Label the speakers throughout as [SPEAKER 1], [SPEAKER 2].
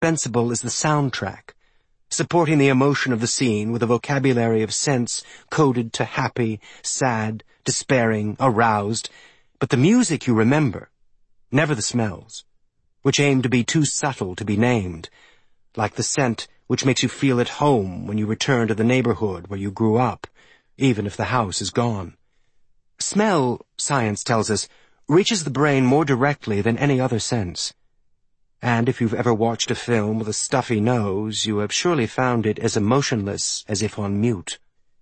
[SPEAKER 1] indispensable is the soundtrack, supporting the emotion of the scene with a vocabulary of sense coded to happy, sad, despairing, aroused, but the music you remember, never the smells, which aim to be too subtle to be named, like the scent which makes you feel at home when you return to the neighborhood where you grew up, even if the house is gone. Smell, science tells us, reaches the brain more directly than any other sense. And if you've ever watched a film with a stuffy nose, you have surely found it as emotionless as if on mute.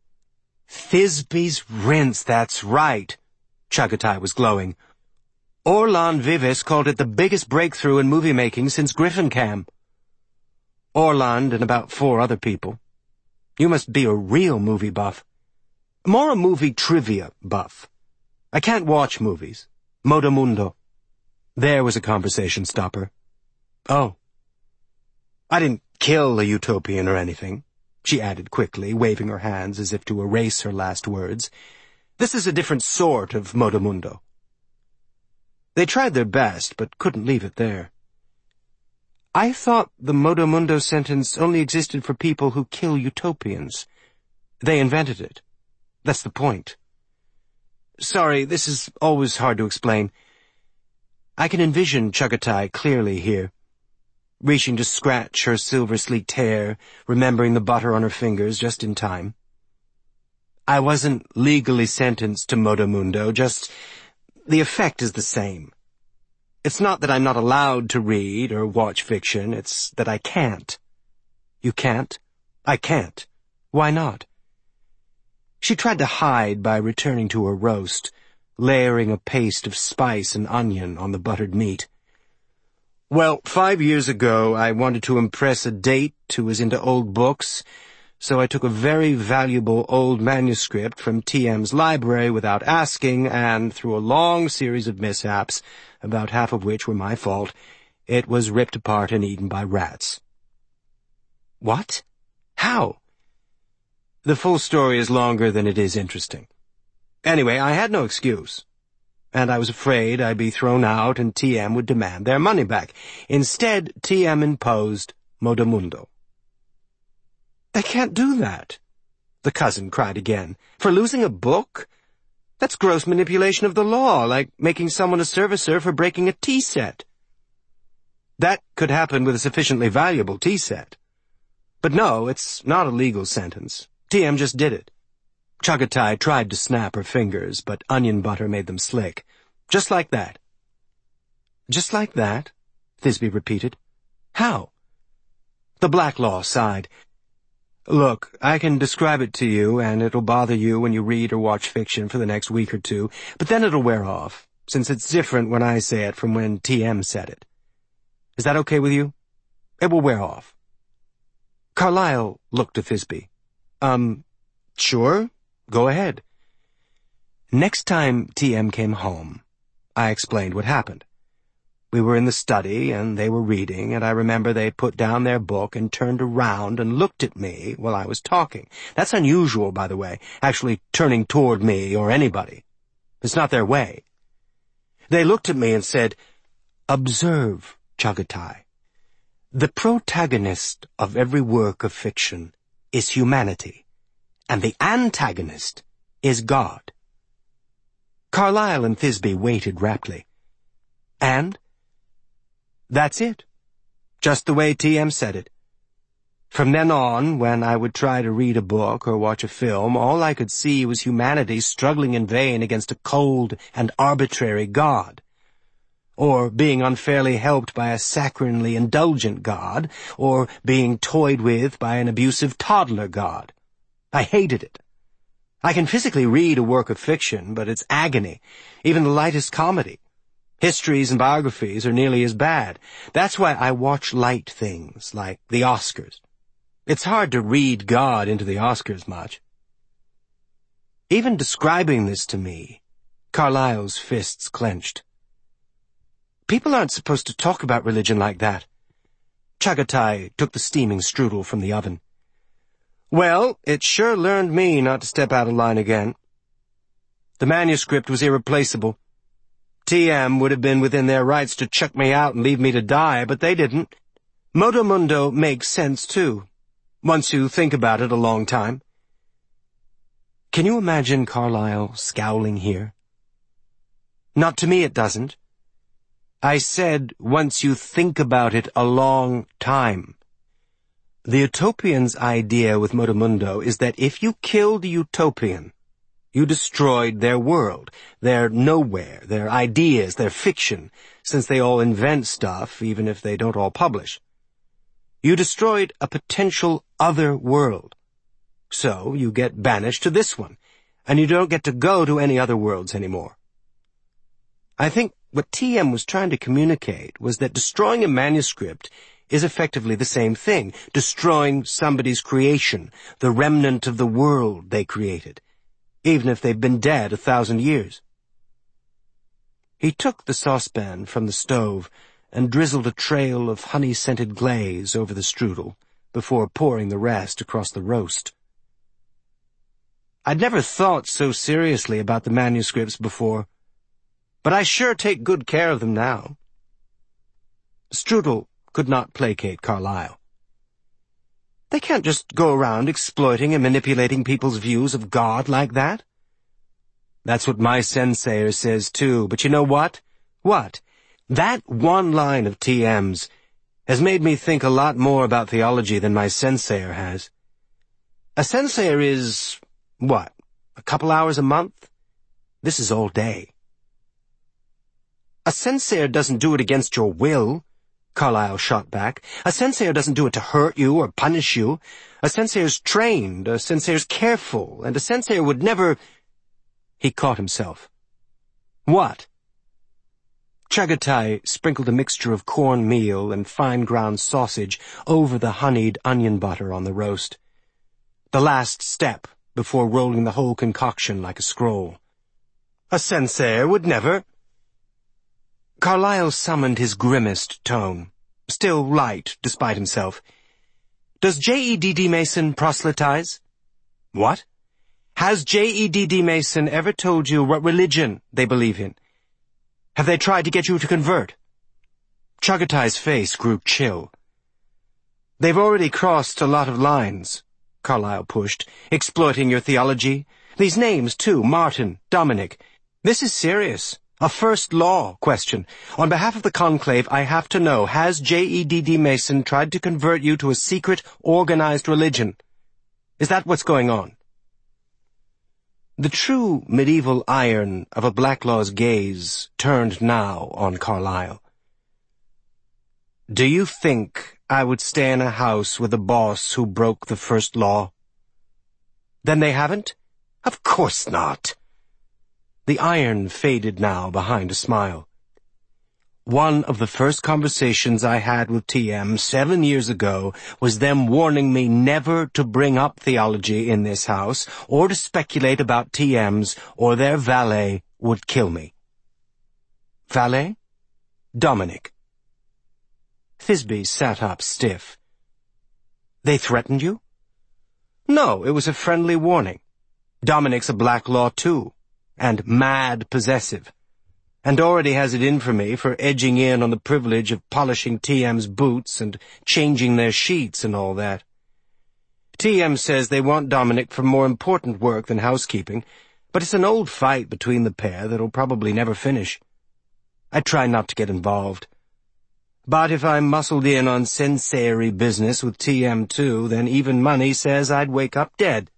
[SPEAKER 1] Thisbe's rinse, that's right, Chagatai was glowing. Orlan Vives called it the biggest breakthrough in movie-making since Griffincam. Orland and about 4 other people. You must be a real movie buff. More a movie trivia buff. I can't watch movies. Modomundo. There was a conversation stopper. Oh. I didn't kill a utopian or anything, she added quickly, waving her hands as if to erase her last words. This is a different sort of Modomundo. They tried their best, but couldn't leave it there. I thought the Modomundo sentence only existed for people who kill utopians. They invented it. That's the point. Sorry, this is always hard to explain. I can envision Chagatai clearly here, reaching to scratch her silver-sleeked hair, remembering the butter on her fingers just in time. I wasn't legally sentenced to Modomundo, just the effect is the same. It's not that I'm not allowed to read or watch fiction, it's that I can't. You can't? I can't. Why not? She tried to hide by returning to her roast, layering a paste of spice and onion on the buttered meat. Well, 5 years ago, I wanted to impress a date who was into old books, so I took a very valuable old manuscript from TM's library without asking, and through a long series of mishaps, about half of which were my fault, it was ripped apart and eaten by rats. What? How? The full story is longer than it is interesting. Anyway, I had no excuse, and I was afraid I'd be thrown out and TM would demand their money back. Instead, TM imposed Modomundo. They can't do that, the cousin cried again. For losing a book? That's gross manipulation of the law, like making someone a servicer for breaking a tea set. That could happen with a sufficiently valuable tea set. But no, it's not a legal sentence. TM just did it. Chagatai tried to snap her fingers, but onion butter made them slick. Just like that. Just like that? Thisbe repeated. How? The Black Law sighed. Look, I can describe it to you, and it'll bother you when you read or watch fiction for the next week or 2, but then it'll wear off, since it's different when I say it from when TM said it. Is that okay with you? It will wear off. Carlyle looked at Thisbe. Sure, go ahead. Next time TM came home, I explained what happened. We were in the study, and they were reading, and I remember they put down their book and turned around and looked at me while I was talking. That's unusual, by the way, actually turning toward me or anybody. It's not their way. They looked at me and said, Observe, Chagatai. The protagonist of every work of fiction is humanity, and the antagonist is God. Carlyle and Thisbe waited raptly. And? That's it. Just the way TM said it. From then on, when I would try to read a book or watch a film, all I could see was humanity struggling in vain against a cold and arbitrary God. Or being unfairly helped by a saccharinely indulgent God, or being toyed with by an abusive toddler God. I hated it. I can physically read a work of fiction, but it's agony, even the lightest comedy. Histories and biographies are nearly as bad. That's why I watch light things, like the Oscars. It's hard to read God into the Oscars much. Even describing this to me, Carlyle's fists clenched. People aren't supposed to talk about religion like that. Chagatai took the steaming strudel from the oven. Well, it sure learned me not to step out of line again. The manuscript was irreplaceable. TM would have been within their rights to chuck me out and leave me to die, but they didn't. Modomundo makes sense, too, once you think about it a long time. Can you imagine Carlyle scowling here? Not to me it doesn't. I said once you think about it a long time. The Utopian's idea with Modomundo is that if you killed a Utopian, you destroyed their world, their nowhere, their ideas, their fiction, since they all invent stuff, even if they don't all publish. You destroyed a potential other world. So you get banished to this one, and you don't get to go to any other worlds anymore. I think what TM was trying to communicate was that destroying a manuscript is effectively the same thing, destroying somebody's creation, the remnant of the world they created, even if they've been dead 1,000 years. He took the saucepan from the stove and drizzled a trail of honey-scented glaze over the strudel before pouring the rest across the roast. I'd never thought so seriously about the manuscripts before, but I sure take good care of them now. Strudel could not placate Carlyle. They can't just go around exploiting and manipulating people's views of God like that. That's what my sensayer says too, but you know what? What? That one line of TM's has made me think a lot more about theology than my sensayer has. A sensayer is, what, a couple hours a month? This is all day. A sensayer doesn't do it against your will, Carlyle shot back. A sensayer doesn't do it to hurt you or punish you. A sensayer's trained, a sensayer's careful, and a sensayer would never... He caught himself. What? Chagatai sprinkled a mixture of cornmeal and fine-ground sausage over the honeyed onion butter on the roast. The last step before rolling the whole concoction like a scroll. A sensayer would never... Carlyle summoned his grimmest tone, still light despite himself. Does J.E.D.D. Mason proselytize? What? Has J.E.D.D. Mason ever told you what religion they believe in? Have they tried to get you to convert? Chagatai's face grew chill. They've already crossed a lot of lines, Carlyle pushed, exploiting your theology. These names, too, Martin, Dominic. This is serious. A first law question. On behalf of the conclave, I have to know, has J.E.D.D. Mason tried to convert you to a secret, organized religion? Is that what's going on? The true medieval iron of a Blacklaw's gaze turned now on Carlyle. Do you think I would stay in a house with a boss who broke the first law? Then they haven't? Of course not. The iron faded now behind a smile. One of the first conversations I had with TM 7 years ago was them warning me never to bring up theology in this house or to speculate about TMs or their valet would kill me. Valet? Dominic. Thisbe sat up stiff. They threatened you? No, it was a friendly warning. Dominic's a Blacklaw too, and mad possessive. And already has it in for me for edging in on the privilege of polishing TM's boots and changing their sheets and all that. TM says they want Dominic for more important work than housekeeping, but it's an old fight between the pair that'll probably never finish. I try not to get involved. But if I'm muscled in on sensayery business with TM too, then even money says I'd wake up dead.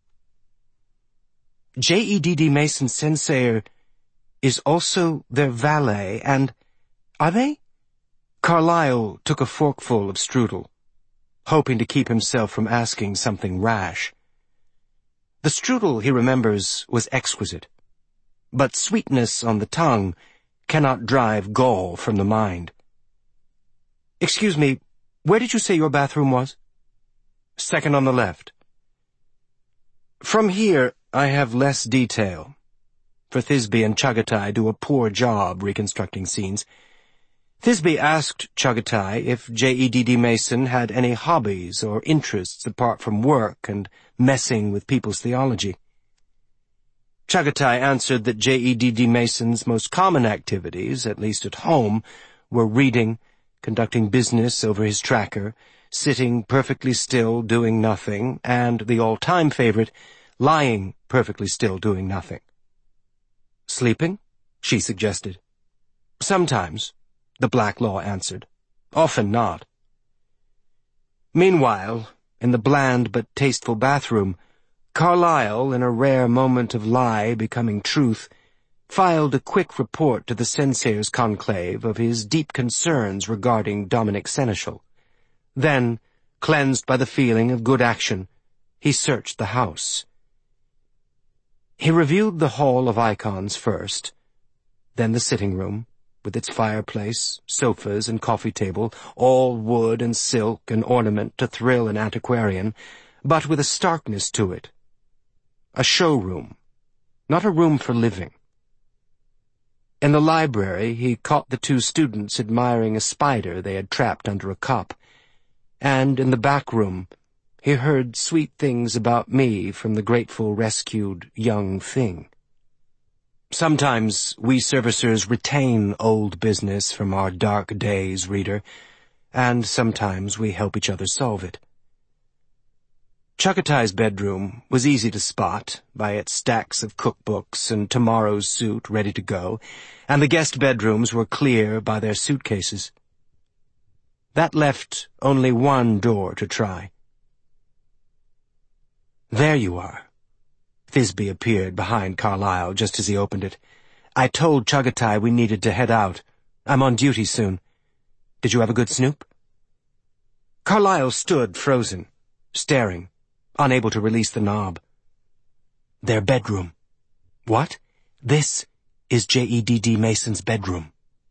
[SPEAKER 1] J.E.D.D. Mason sensayer is also their valet, and... Are they? Carlyle took a forkful of strudel, hoping to keep himself from asking something rash. The strudel, he remembers, was exquisite, but sweetness on the tongue cannot drive gall from the mind. Excuse me, where did you say your bathroom was? Second on the left. From here, I have less detail, for Thisbe and Chagatai do a poor job reconstructing scenes. Thisbe asked Chagatai if J.E.D.D. Mason had any hobbies or interests apart from work and messing with people's theology. Chagatai answered that J.E.D.D. Mason's most common activities, at least at home, were reading, conducting business over his tracker, sitting perfectly still doing nothing, and the all-time favorite, lying perfectly still doing nothing. "Sleeping?" she suggested. "Sometimes," the Black Law answered. "Often not." Meanwhile, in the bland but tasteful bathroom, Carlyle, in a rare moment of lie becoming truth, filed a quick report to the Censeire's conclave of his deep concerns regarding Dominic Seneschal. Then, cleansed by the feeling of good action, he searched the house. He reviewed the hall of icons first, then the sitting room, with its fireplace, sofas, and coffee table, all wood and silk and ornament to thrill an antiquarian, but with a starkness to it. A showroom, not a room for living. In the library, he caught the two students admiring a spider they had trapped under a cup, and in the back room, he heard sweet things about me from the grateful rescued young thing. Sometimes we servicers retain old business from our dark days, reader, and sometimes we help each other solve it. Chuggatae's bedroom was easy to spot by its stacks of cookbooks and tomorrow's suit ready to go, and the guest bedrooms were clear by their suitcases. That left only one door to try. "There you are." Thisbe appeared behind Carlyle just as he opened it. "I told Chuggatae we needed to head out. I'm on duty soon. Did you have a good snoop?" Carlyle stood frozen, staring, unable to release the knob. "Their bedroom." "What?" "This is J.E.D.D. Mason's bedroom."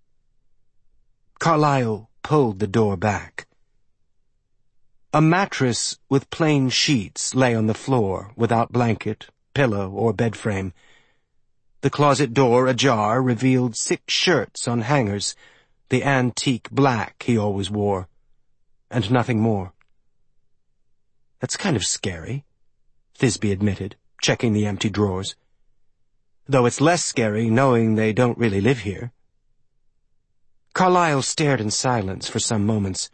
[SPEAKER 1] Carlyle pulled the door back. A mattress with plain sheets lay on the floor, without blanket, pillow, or bed frame. The closet door, ajar, revealed 6 shirts on hangers, the antique black he always wore, and nothing more. "That's kind of scary," Thisbe admitted, checking the empty drawers. "Though it's less scary knowing they don't really live here." Carlyle stared in silence for some moments.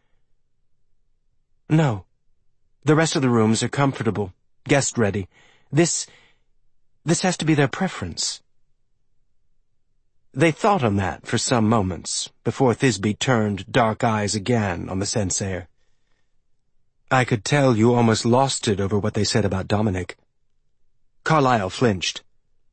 [SPEAKER 1] "No. The rest of the rooms are comfortable, guest-ready. This has to be their preference." They thought on that for some moments, before Thisbe turned dark eyes again on the Censeier. "I could tell you almost lost it over what they said about Dominic." Carlyle flinched.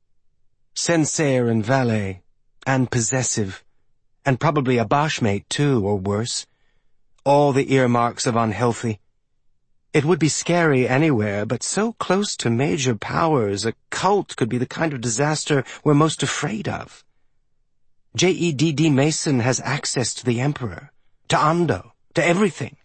[SPEAKER 1] Censeier and valet, and possessive, and probably a boshmate too, or worse. All the earmarks of unhealthy. It would be scary anywhere, but so close to major powers, a cult could be the kind of disaster we're most afraid of. J.E.D.D. Mason has access to the Emperor, to Ando, to everything.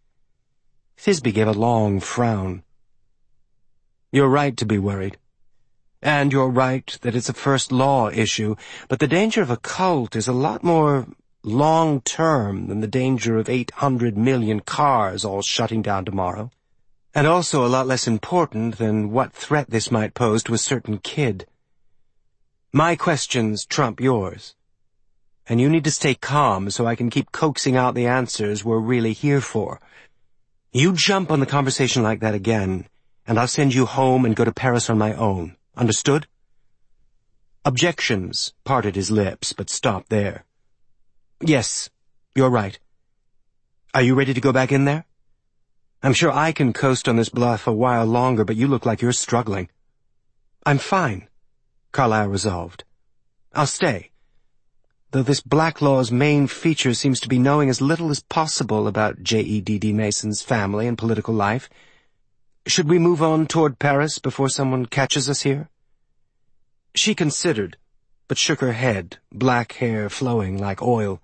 [SPEAKER 1] Thisbe gave a long frown. "You're right to be worried. And you're right that it's a first law issue, but the danger of a cult is a lot more long-term than the danger of 800 million cars all shutting down tomorrow, and also a lot less important than what threat this might pose to a certain kid. My questions trump yours, and you need to stay calm so I can keep coaxing out the answers we're really here for. You jump on the conversation like that again, and I'll send you home and go to Paris on my own. Understood?" Objections parted his lips, but stopped there. "Yes, you're right. Are you ready to go back in there? I'm sure I can coast on this bluff a while longer, but you look like you're struggling." "I'm fine," Carlyle resolved. "I'll stay, though this Black Law's main feature seems to be knowing as little as possible about J.E.D.D. Mason's family and political life. Should we move on toward Paris before someone catches us here?" She considered, but shook her head, black hair flowing like oil.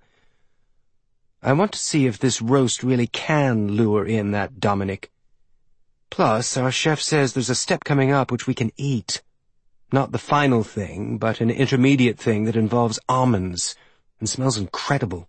[SPEAKER 1] "I want to see if this roast really can lure in that Dominic. Plus, our chef says there's a step coming up which we can eat. Not the final thing, but an intermediate thing that involves almonds and smells incredible."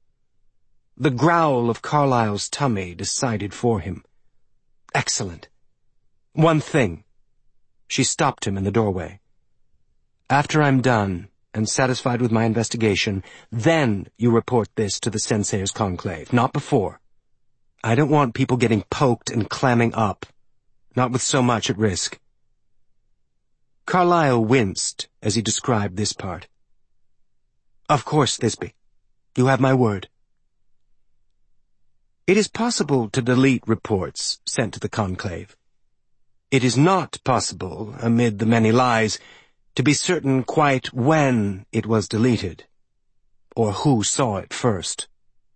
[SPEAKER 1] The growl of Carlyle's tummy decided for him. "Excellent. One thing." She stopped him in the doorway. "After I'm done, and satisfied with my investigation, then you report this to the Sensei's conclave, not before. I don't want people getting poked and clamming up, not with so much at risk." Carlyle winced as he described this part. "Of course, Thisbe. You have my word." It is possible to delete reports sent to the conclave. It is not possible, amid the many lies, to be certain quite when it was deleted, or who saw it first.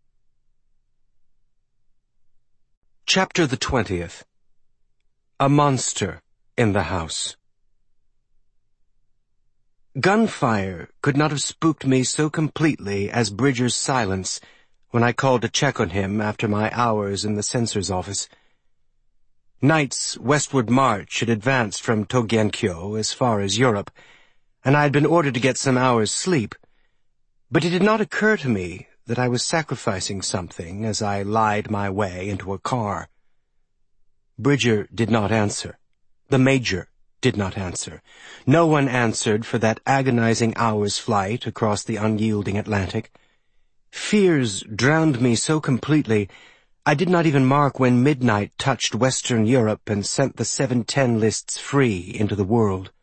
[SPEAKER 1] Chapter the 20th. A Monster in the House. Gunfire could not have spooked me so completely as Bridger's silence when I called to check on him after my hours in the censor's office. Night's westward march had advanced from Togyenkyo as far as Europe, and I had been ordered to get some hours' sleep, but it did not occur to me that I was sacrificing something as I lied my way into a car. Bridger did not answer. The Major did not answer. No one answered for that agonizing hour's flight across the unyielding Atlantic. Fears drowned me so completely, I did not even mark when midnight touched Western Europe and sent the 710 lists free into the world.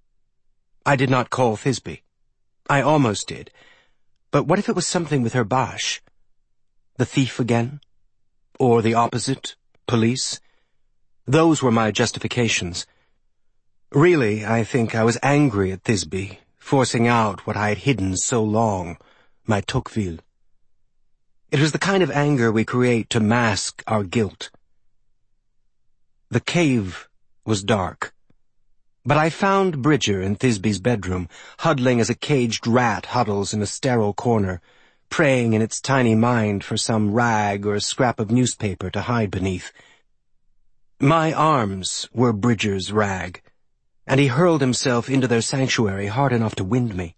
[SPEAKER 1] I did not call Thisbe. I almost did. But what if it was something with her Bosch? The thief again? Or the opposite, police? Those were my justifications. Really, I think I was angry at Thisbe, forcing out what I had hidden so long, my Tocqueville. It was the kind of anger we create to mask our guilt. The cave was dark, but I found Bridger in Thisbe's bedroom, huddling as a caged rat huddles in a sterile corner, praying in its tiny mind for some rag or a scrap of newspaper to hide beneath. My arms were Bridger's rag, and he hurled himself into their sanctuary hard enough to wind me.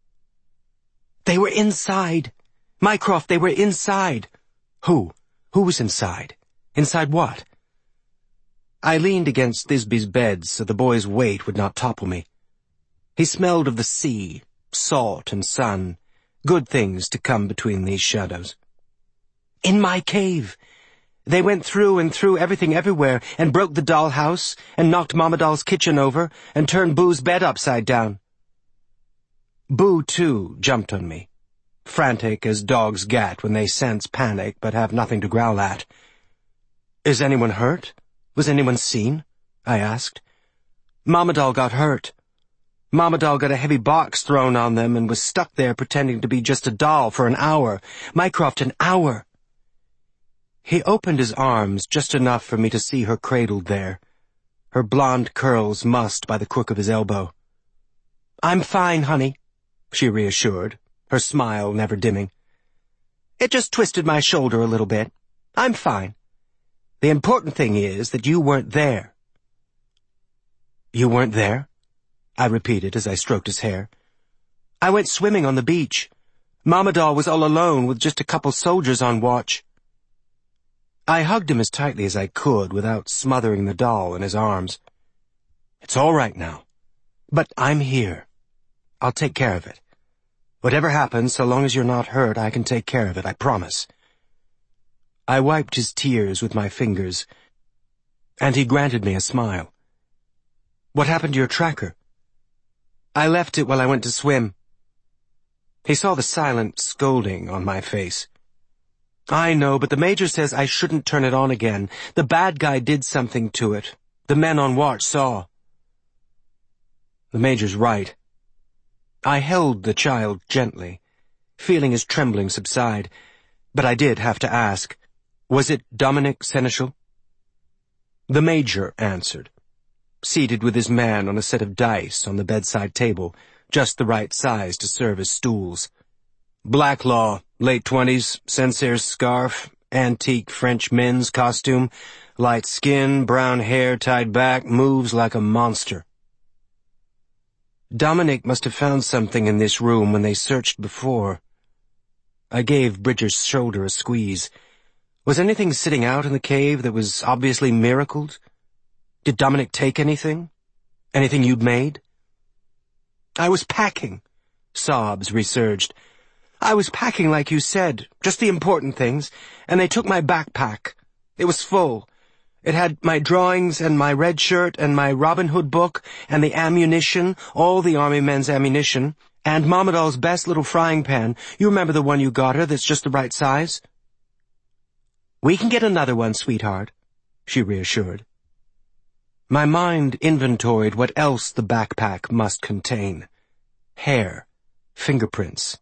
[SPEAKER 1] "They were inside! Mycroft, they were inside!" "Who? Who was inside? Inside what?" I leaned against Thisbe's bed so the boy's weight would not topple me. He smelled of the sea, salt and sun, good things to come between these shadows. "In my cave! They went through and through everything everywhere, and broke the dollhouse, and knocked Mama Doll's kitchen over, and turned Boo's bed upside down." Boo, too, jumped on me, frantic as dogs get when they sense panic but have nothing to growl at. "Is anyone hurt? Was anyone seen?" I asked. "Mama Doll got hurt. Mama Doll got a heavy box thrown on them and was stuck there pretending to be just a doll for an hour. Mycroft, an hour!" He opened his arms just enough for me to see her cradled there, her blonde curls mussed by the crook of his elbow. "I'm fine, honey," she reassured, her smile never dimming. "It just twisted my shoulder a little bit. I'm fine. The important thing is that you weren't there." "You weren't there?" I repeated as I stroked his hair. "I went swimming on the beach. Mama Doll was all alone with just a couple soldiers on watch." I hugged him as tightly as I could without smothering the doll in his arms. "It's all right now. But I'm here. I'll take care of it. Whatever happens, so long as you're not hurt, I can take care of it, I promise." I wiped his tears with my fingers, and he granted me a smile. "What happened to your tracker?" "I left it while I went to swim." He saw the silent scolding on my face. "I know, but the Major says I shouldn't turn it on again. The bad guy did something to it. The men on watch saw." The Major's right. I held the child gently, feeling his trembling subside, but I did have to ask, "Was it Dominic Seneschal?" The Major answered, seated with his man on a set of dice on the bedside table, just the right size to serve as stools. Blacklaw, late 20s, Sensei's scarf, antique French men's costume, light skin, brown hair tied back, moves like a monster. Dominic must have found something in this room when they searched before. I gave Bridger's shoulder a squeeze. Was anything sitting out in the cave that was obviously miracled? Did Dominic take anything? Anything you'd made? "I was packing," Sobs resurged. "I was packing like you said, just the important things, and they took my backpack. It was full. It had my drawings and my red shirt and my Robin Hood book and the ammunition, all the army men's ammunition, and Momadal's best little frying pan. You remember the one you got her that's just the right size?" "We can get another one, sweetheart," she reassured. My mind inventoried what else the backpack must contain. Hair. Fingerprints.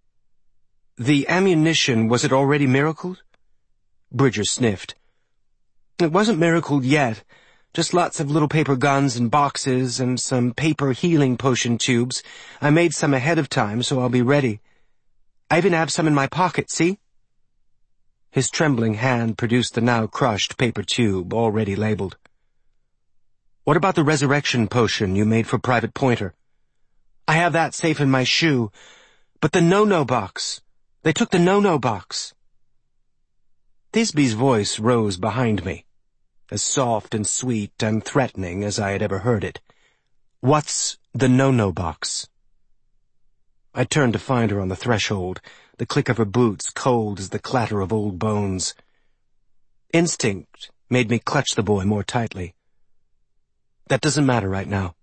[SPEAKER 1] The ammunition, was it already miracled? Bridger sniffed. "It wasn't miracled yet. Just lots of little paper guns and boxes and some paper healing potion tubes. I made some ahead of time, so I'll be ready. I even have some in my pocket, see?" His trembling hand produced the now crushed paper tube, already labeled. "What about the resurrection potion you made for Private Pointer?" "I have that safe in my shoe. But the no-no box. They took the no-no box." Thisby's voice rose behind me, as soft and sweet and threatening as I had ever heard it. "What's the no-no box?" I turned to find her on the threshold, the click of her boots cold as the clatter of old bones. Instinct made me clutch the boy more tightly. "That doesn't matter right now."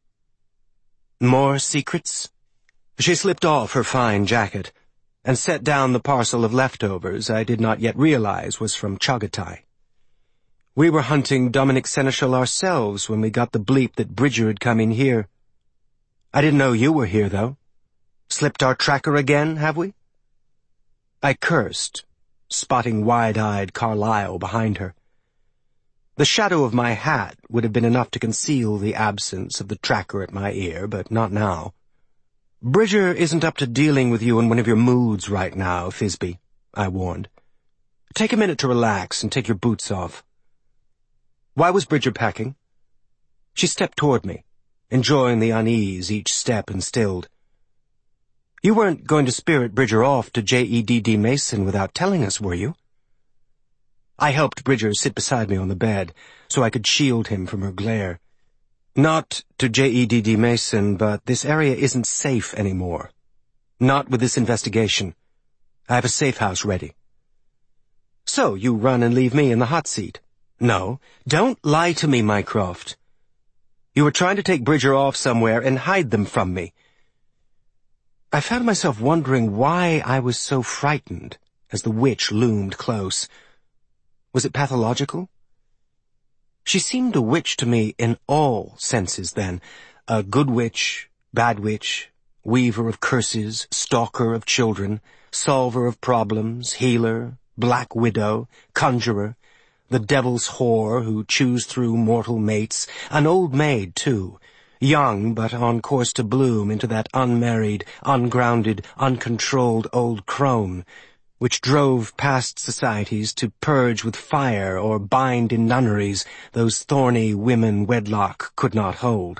[SPEAKER 1] "More secrets?" She slipped off her fine jacket and set down the parcel of leftovers I did not yet realize was from Chagatai. We were hunting Dominic Seneschal ourselves when we got the bleep that Bridger had come in here. I didn't know you were here, though. Slipped our tracker again, have we? I cursed, spotting wide-eyed Carlyle behind her. The shadow of my hat would have been enough to conceal the absence of the tracker at my ear, but not now. "Bridger isn't up to dealing with you in one of your moods right now, Thisby," I warned. "Take a minute to relax and take your boots off." "Why was Bridger packing?" She stepped toward me, enjoying the unease each step instilled. "You weren't going to spirit Bridger off to J.E.D.D. Mason without telling us, were you?" I helped Bridger sit beside me on the bed, so I could shield him from her glare. "Not to J.E.D.D. Mason, but this area isn't safe anymore. Not with this investigation. I have a safe house ready." "So you run and leave me in the hot seat?" "No, don't lie to me, Mycroft. You were trying to take Bridger off somewhere and hide them from me." I found myself wondering why I was so frightened as the witch loomed close. Was it pathological? She seemed a witch to me in all senses then, a good witch, bad witch, weaver of curses, stalker of children, solver of problems, healer, black widow, conjurer, the devil's whore who chews through mortal mates, an old maid, too, young but on course to bloom into that unmarried, ungrounded, uncontrolled old crone, which drove past societies to purge with fire or bind in nunneries those thorny women wedlock could not hold.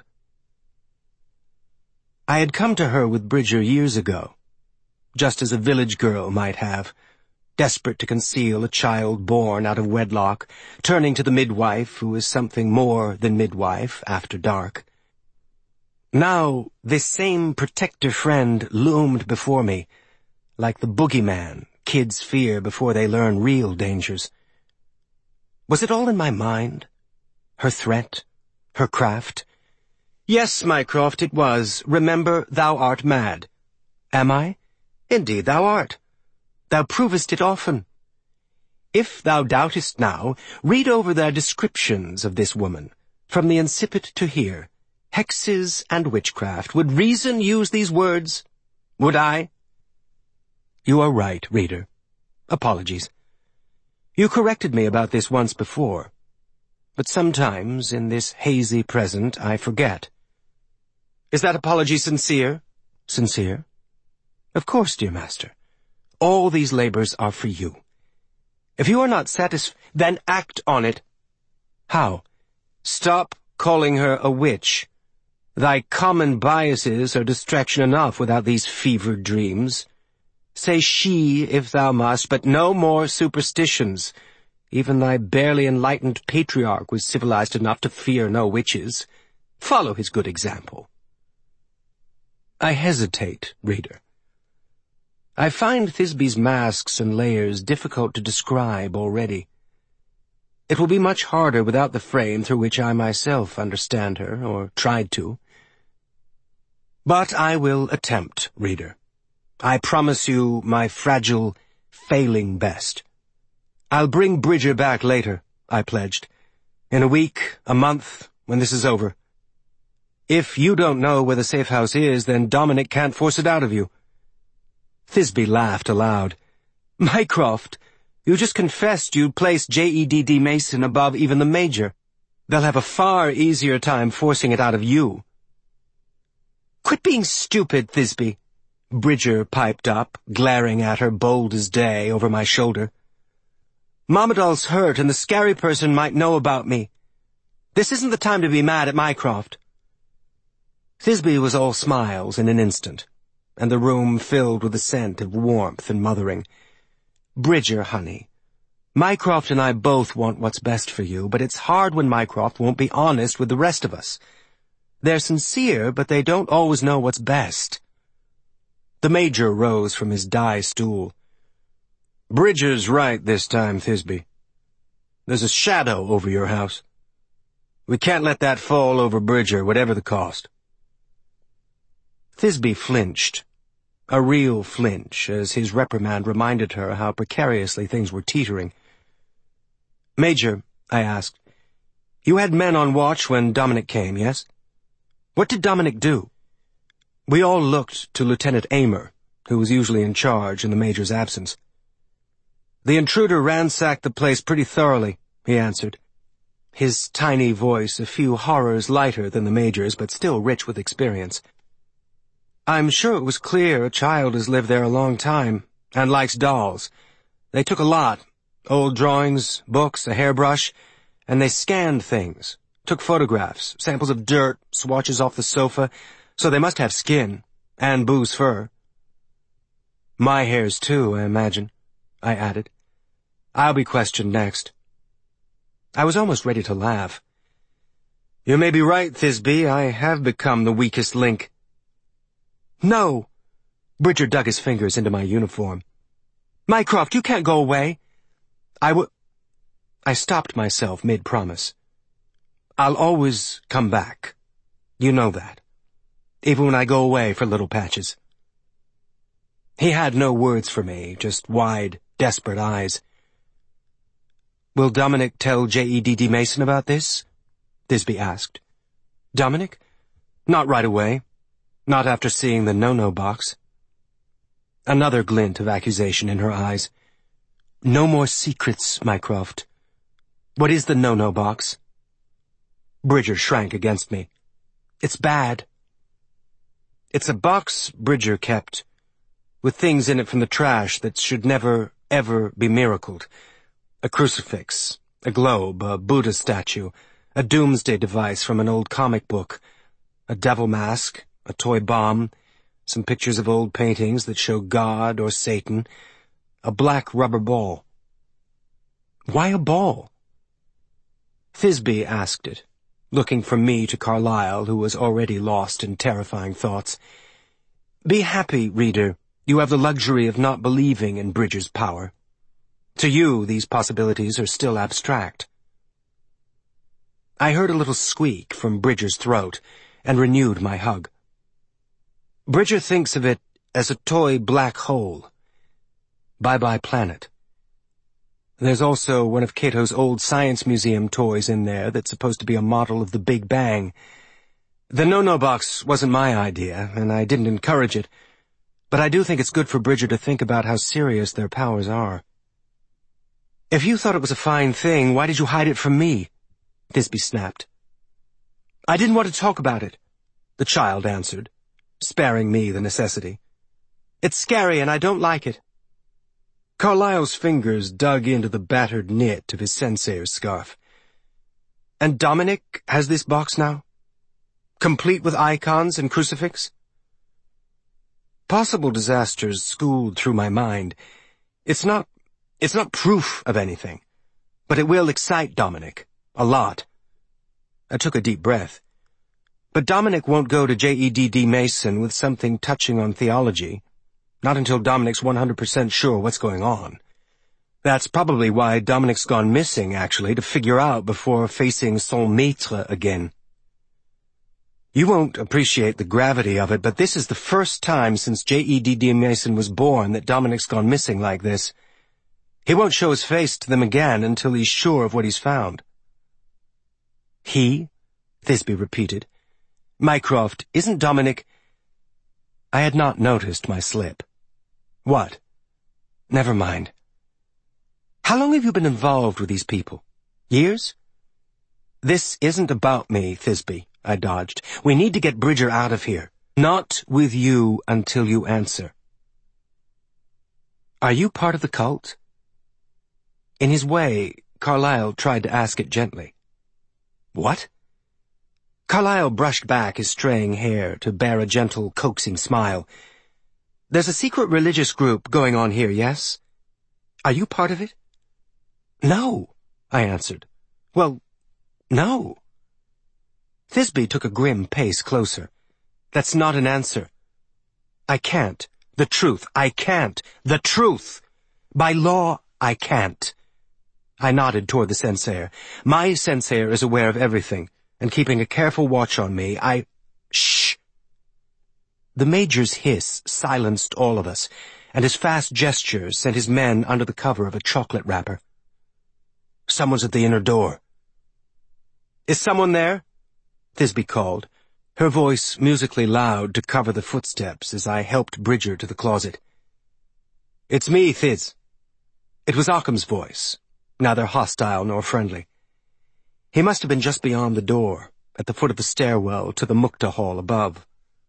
[SPEAKER 1] I had come to her with Bridger years ago, just as a village girl might have, desperate to conceal a child born out of wedlock, turning to the midwife who is something more than midwife after dark. Now this same protector friend loomed before me, like the boogeyman kids fear before they learn real dangers. Was it all in my mind? Her threat? Her craft? "Yes, Mycroft, it was. Remember, thou art mad." "Am I?" "Indeed thou art. Thou provest it often. If thou doubtest now, read over their descriptions of this woman, from the incipit to here. Hexes and witchcraft. Would reason use these words? Would I?" You are right, reader. Apologies. You corrected me about this once before, but sometimes in this hazy present I forget. Is that apology sincere? Sincere? Of course, dear master. All these labors are for you. If you are not satisfied, then act on it. How? Stop calling her a witch. Thy common biases are distraction enough without these fevered dreams. Say she, if thou must, but no more superstitions. Even thy barely enlightened patriarch was civilized enough to fear no witches. Follow his good example. I hesitate, reader. I find Thisbe's masks and layers difficult to describe already. It will be much harder without the frame through which I myself understand her, or tried to. But I will attempt, reader. I promise you my fragile, failing best. I'll bring Bridger back later, I pledged. In a week, a month, when this is over. If you don't know where the safe house is, then Dominic can't force it out of you. Thisbe laughed aloud. Mycroft, you just confessed you'd place J.E.D.D. Mason above even the Major. They'll have a far easier time forcing it out of you. Quit being stupid, Thisbe, Bridger piped up, glaring at her bold as day over my shoulder. Momadal's hurt, and the scary person might know about me. This isn't the time to be mad at Mycroft. Thisbe was all smiles in an instant, and the room filled with the scent of warmth and mothering. Bridger, honey, Mycroft and I both want what's best for you, but it's hard when Mycroft won't be honest with the rest of us. They're sincere, but they don't always know what's best. The Major rose from his dye stool. Bridger's right this time, Thisbe. There's a shadow over your house. We can't let that fall over Bridger, whatever the cost. Thisbe flinched, a real flinch, as his reprimand reminded her how precariously things were teetering. Major, I asked, you had men on watch when Dominic came, yes? What did Dominic do? We all looked to Lieutenant Aymer, who was usually in charge in the Major's absence. The intruder ransacked the place pretty thoroughly, he answered, his tiny voice a few horrors lighter than the Major's, but still rich with experience. I'm sure it was clear a child has lived there a long time, and likes dolls. They took a lot, old drawings, books, a hairbrush, and they scanned things, took photographs, samples of dirt, swatches off the sofa, so they must have skin, and Boo's fur. My hairs too, I imagine, I added. I'll be questioned next. I was almost ready to laugh. You may be right, Thisbe, I have become the weakest link. No! Bridger dug his fingers into my uniform. Mycroft, you can't go away. I stopped myself mid-promise. I'll always come back. You know that. Even when I go away for little patches. He had no words for me, just wide, desperate eyes. Will Dominic tell J.E.D.D. Mason about this? Thisbe asked. Dominic? Not right away. Not after seeing the no-no box. Another glint of accusation in her eyes. No more secrets, Mycroft. What is the no-no box? Bridger shrank against me. It's bad. It's a box Bridger kept, with things in it from the trash that should never, ever be miracled. A crucifix, a globe, a Buddha statue, a doomsday device from an old comic book, a devil mask, a toy bomb, some pictures of old paintings that show God or Satan, a black rubber ball. Why a ball? Thisbe asked it, looking from me to Carlyle, who was already lost in terrifying thoughts. Be happy, reader, you have the luxury of not believing in Bridger's power. To you, these possibilities are still abstract. I heard a little squeak from Bridger's throat, and renewed my hug. Bridger thinks of it as a toy black hole. Bye-bye planet. There's also one of Cato's old science museum toys in there that's supposed to be a model of the Big Bang. The no-no box wasn't my idea, and I didn't encourage it, but I do think it's good for Bridger to think about how serious their powers are. If you thought it was a fine thing, why did you hide it from me? Thisbe snapped. I didn't want to talk about it, the child answered, sparing me the necessity. It's scary and I don't like it. Carlyle's fingers dug into the battered knit of his sensei's scarf. And Dominic has this box now? Complete with icons and crucifix? Possible disasters schooled through my mind. It's not proof of anything, but it will excite Dominic. A lot. I took a deep breath. But Dominic won't go to JEDD Mason with something touching on theology. Not until Dominic's 100% sure what's going on. That's probably why Dominic's gone missing, actually, to figure out before facing son maître again. You won't appreciate the gravity of it, but this is the first time since JEDD Mason was born that Dominic's gone missing like this. He won't show his face to them again until he's sure of what he's found. He? Thisbe repeated. Mycroft, isn't Dominic... I had not noticed my slip. What? Never mind. How long have you been involved with these people? Years? This isn't about me, Thisbe, I dodged. We need to get Bridger out of here. Not with you until you answer. Are you part of the cult? In his way, Carlyle tried to ask it gently. What? Carlyle brushed back his straying hair to bear a gentle, coaxing smile. There's a secret religious group going on here, yes? Are you part of it? No, I answered. Well, no. Thisbe took a grim pace closer. That's not an answer. I can't. The truth. I can't. The truth. By law, I can't. I nodded toward the Senseier. My Senseier is aware of everything, and keeping a careful watch on me, Shh! The Major's hiss silenced all of us, and his fast gestures sent his men under the cover of a chocolate wrapper. Someone's at the inner door. Is someone there? Thisbe called, her voice musically loud to cover the footsteps as I helped Bridger to the closet. It's me, Thiz. It was Occam's voice, neither hostile nor friendly. He must have been just beyond the door, at the foot of the stairwell to the Mukta Hall above.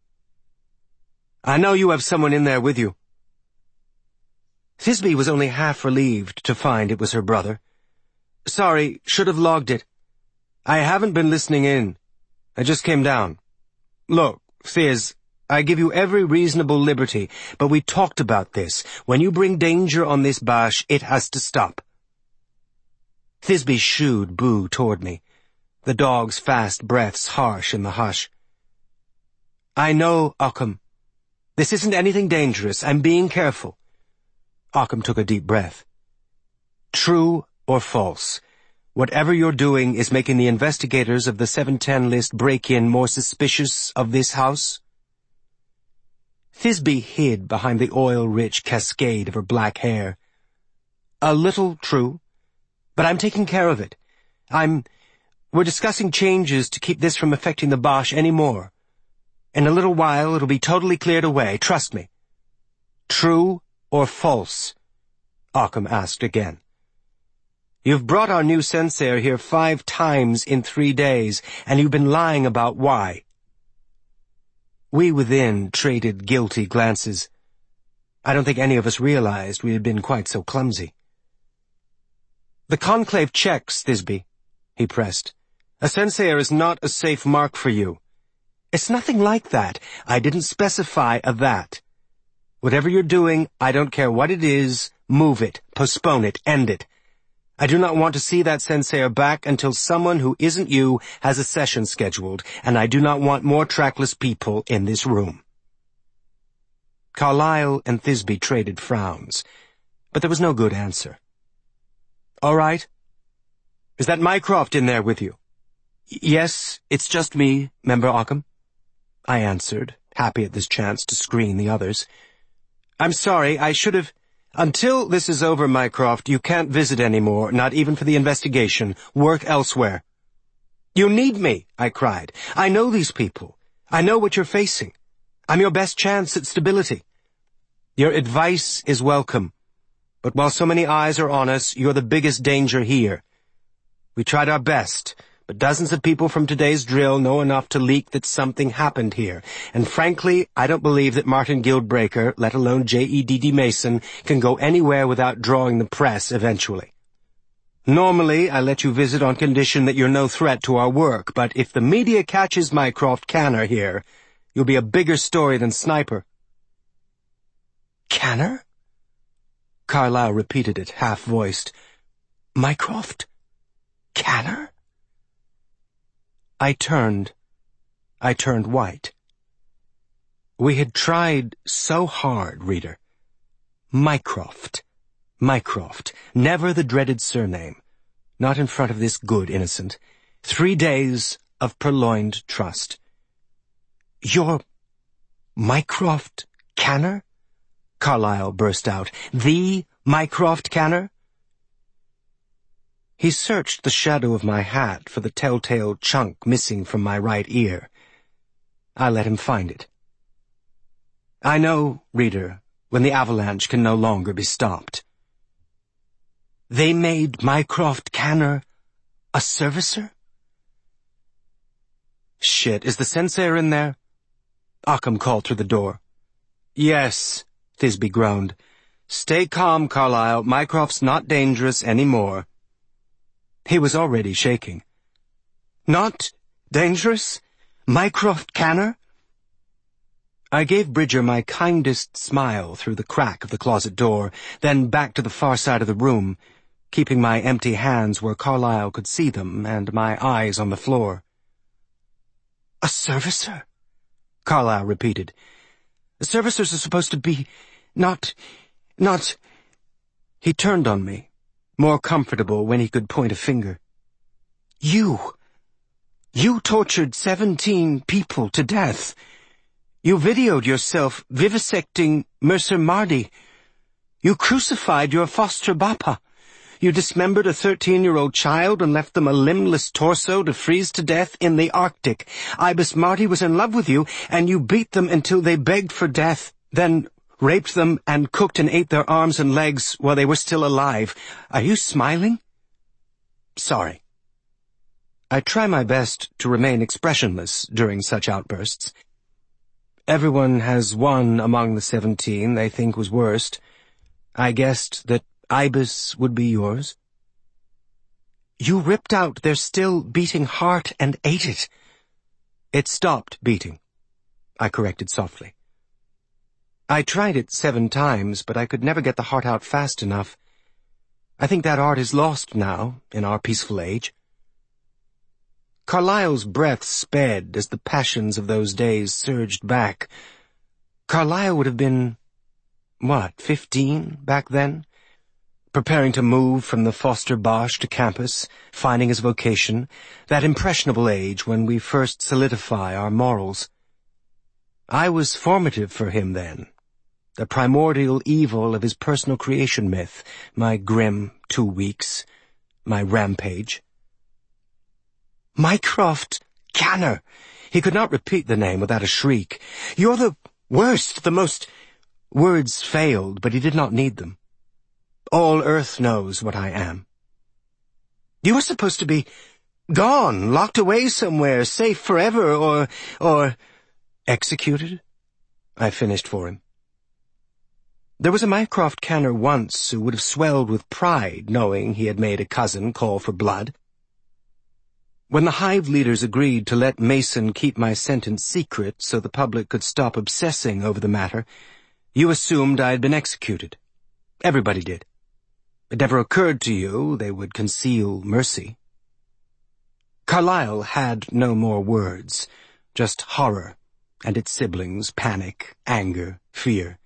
[SPEAKER 1] I know you have someone in there with you. Thisbe was only half relieved to find it was her brother. Sorry, should have logged it. I haven't been listening in. I just came down. Look, Thiz, I give you every reasonable liberty, but we talked about this. When you bring danger on this bash, it has to stop. Thisbe shooed Boo toward me, the dog's fast breaths harsh in the hush. I know, Occam. This isn't anything dangerous. I'm being careful. Occam took a deep breath. True or false? Whatever you're doing is making the investigators of the 710 list break-in more suspicious of this house? Thisbe hid behind the oil-rich cascade of her black hair. A little true, but I'm taking care of it. We're discussing changes to keep this from affecting the Bosch any more. In a little while, it'll be totally cleared away, trust me. True or false? Occam asked again. You've brought our new Senseier here 5 times in 3 days, and you've been lying about why. We within traded guilty glances. I don't think any of us realized we had been quite so clumsy. The Conclave checks, Thisbe, he pressed. A Senseier is not a safe mark for you. It's nothing like that. I didn't specify a that. Whatever you're doing, I don't care what it is, move it, postpone it, end it. I do not want to see that Senseier back until someone who isn't you has a session scheduled, and I do not want more trackless people in this room. Carlyle and Thisbe traded frowns, but there was no good answer. All right. Is that Mycroft in there with you? Yes, it's just me, Member Occam. I answered, happy at this chance to screen the others. I'm sorry, I should have... Until this is over, Mycroft, you can't visit anymore, not even for the investigation. Work elsewhere. You need me, I cried. I know these people. I know what you're facing. I'm your best chance at stability. Your advice is welcome. But while so many eyes are on us, you're the biggest danger here. We tried our best, but dozens of people from today's drill know enough to leak that something happened here. And frankly, I don't believe that Martin Guildbreaker, let alone JEDD Mason, can go anywhere without drawing the press eventually. Normally, I let you visit on condition that you're no threat to our work, but if the media catches Mycroft Canner here, you'll be a bigger story than Sniper. Canner? Carlyle repeated it, half-voiced. Mycroft? Canner? I turned, I turned white. We had tried so hard, reader. Mycroft. Mycroft. Never the dreaded surname. Not in front of this good innocent. 3 days of purloined trust. You're Mycroft Canner? Carlyle burst out. The Mycroft Canner? He searched the shadow of my hat for the telltale chunk missing from my right ear. I let him find it. I know, reader, when the avalanche can no longer be stopped. They made Mycroft Canner a servicer? Shit, is the censor in there? Occam called through the door. Yes, Thisbe groaned. Stay calm, Carlyle. Mycroft's not dangerous anymore. He was already shaking. Not dangerous? Mycroft Canner? I gave Bridger my kindest smile through the crack of the closet door, then back to the far side of the room, keeping my empty hands where Carlyle could see them and my eyes on the floor. A servicer? Carlyle repeated. Servicers are supposed to be not... He turned on me, more comfortable when he could point a finger. You tortured 17 people to death. You videoed yourself vivisecting Mercer Mardi. You crucified your foster bapa. You dismembered a 13-year-old child and left them a limbless torso to freeze to death in the Arctic. Ibis Marty was in love with you, and you beat them until they begged for death, then raped them and cooked and ate their arms and legs while they were still alive. Are you smiling? Sorry. I try my best to remain expressionless during such outbursts. Everyone has one among the 17 they think was worst. I guessed that Ibis would be yours. You ripped out their still beating heart and ate it. It stopped beating, I corrected softly. I tried it 7 times, but I could never get the heart out fast enough. I think that art is lost now, in our peaceful age. Carlyle's breath sped as the passions of those days surged back. Carlyle would have been, 15 back then? Preparing to move from the Foster Bosch to campus, finding his vocation, that impressionable age when we first solidify our morals. I was formative for him then, the primordial evil of his personal creation myth, my grim 2 weeks, my rampage. Mycroft Canner! He could not repeat the name without a shriek. You're the worst, the most... Words failed, but he did not need them. All Earth knows what I am. You were supposed to be gone, locked away somewhere, safe forever, or... Executed? I finished for him. There was a Mycroft Canner once who would have swelled with pride knowing he had made a cousin call for blood. When the hive leaders agreed to let Mason keep my sentence secret so the public could stop obsessing over the matter, you assumed I had been executed. Everybody did. It never occurred to you they would conceal mercy. Carlyle had no more words, just horror and its siblings, panic, anger, fear.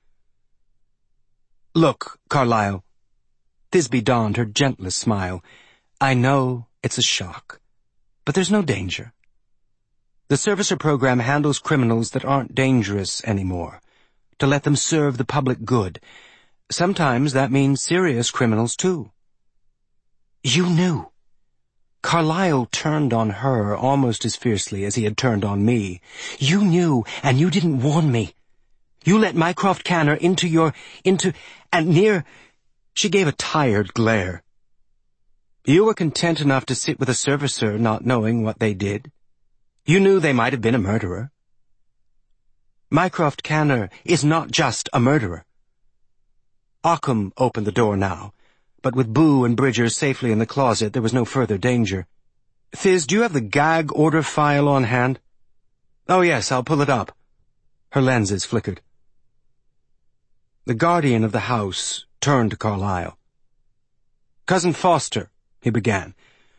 [SPEAKER 1] Look, Carlyle. Thisbe donned her gentlest smile. I know it's a shock, but there's no danger. The servicer program handles criminals that aren't dangerous anymore, to let them serve the public good. Sometimes that means serious criminals, too. You knew. Carlyle turned on her almost as fiercely as he had turned on me. You knew, and you didn't warn me. You let Mycroft Canner into and near... She gave a tired glare. You were content enough to sit with a servicer not knowing what they did. You knew they might have been a murderer. Mycroft Canner is not just a murderer. Occam opened the door now, but with Boo and Bridger safely in the closet, there was no further danger. Thiz, do you have the gag order file on hand? Oh yes, I'll pull it up. Her lenses flickered. The guardian of the house turned to Carlyle. Cousin Foster, he began,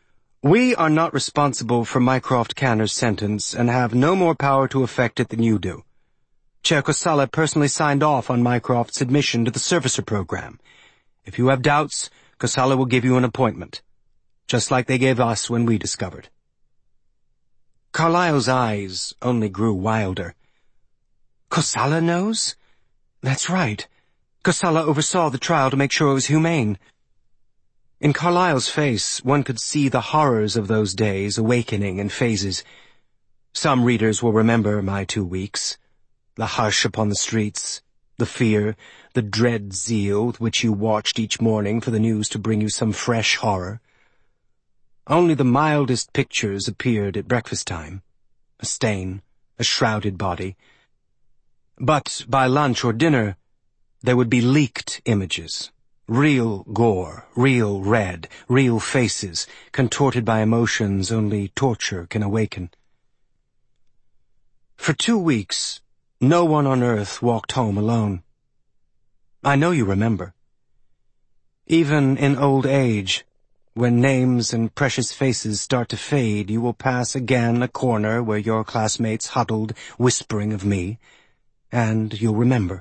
[SPEAKER 1] We are not responsible for Mycroft Canner's sentence and have no more power to effect it than you do. Chair Kosala personally signed off on Mycroft's admission to the servicer program. If you have doubts, Kosala will give you an appointment, just like they gave us when we discovered. Carlyle's eyes only grew wilder. Kosala knows? That's right. Kosala oversaw the trial to make sure it was humane. In Carlyle's face, one could see the horrors of those days awakening in phases. Some readers will remember my 2 weeks. The hush upon the streets, the fear, the dread zeal with which you watched each morning for the news to bring you some fresh horror. Only the mildest pictures appeared at breakfast time. A stain, a shrouded body. But by lunch or dinner, there would be leaked images. Real gore, real red, real faces, contorted by emotions only torture can awaken. For 2 weeks, no one on earth walked home alone. I know you remember. Even in old age, when names and precious faces start to fade, you will pass again a corner where your classmates huddled, whispering of me, and you'll remember.